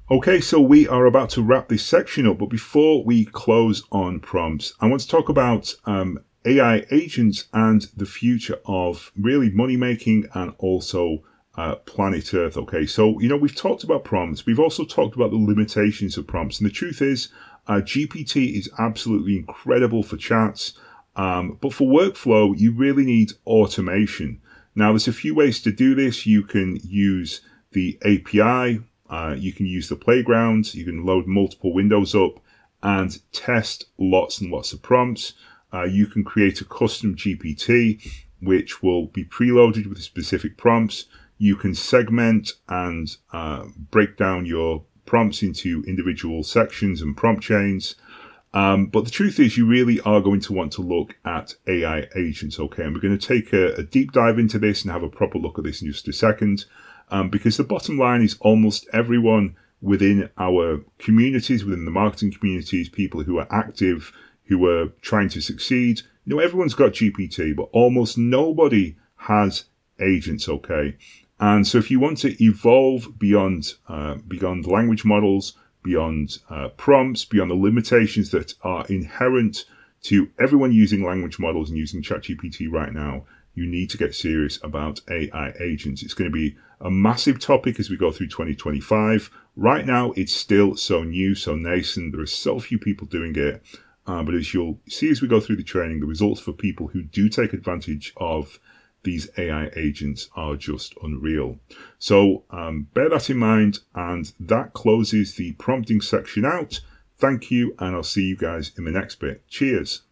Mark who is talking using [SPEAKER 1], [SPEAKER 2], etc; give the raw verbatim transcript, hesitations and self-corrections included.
[SPEAKER 1] Okay, so we are about to wrap this section up, but before we close on prompts, I want to talk about um, A I agents and the future of really money making and also uh, planet Earth. Okay, so you know we've talked about prompts, we've also talked about the limitations of prompts, and the truth is, uh, G P T is absolutely incredible for chats, um, but for workflow, you really need automation. Now, there's a few ways to do this. You can use the A P I. Uh, you can use the playground, you can load multiple windows up and test lots and lots of prompts. Uh, you can create a custom G P T, which will be preloaded with specific prompts. You can segment and uh, break down your prompts into individual sections and prompt chains. Um, but the truth is, you really are going to want to look at A I agents, okay? And we're going to take a, a deep dive into this and have a proper look at this in just a second. Um, because the bottom line is almost everyone within our communities, within the marketing communities, people who are active, who are trying to succeed, you know, everyone's got G P T, but almost nobody has agents, okay? And so if you want to evolve beyond, uh, beyond language models, beyond uh, prompts, beyond the limitations that are inherent to everyone using language models and using ChatGPT right now, you need to get serious about A I agents. It's going to be a massive topic as we go through twenty twenty-five. Right now, it's still so new, so nascent. There are so few people doing it. Uh, but as you'll see as we go through the training, the results for people who do take advantage of these A I agents are just unreal. So um, bear that in mind, and that closes the prompting section out. Thank you, and I'll see you guys in the next bit. Cheers.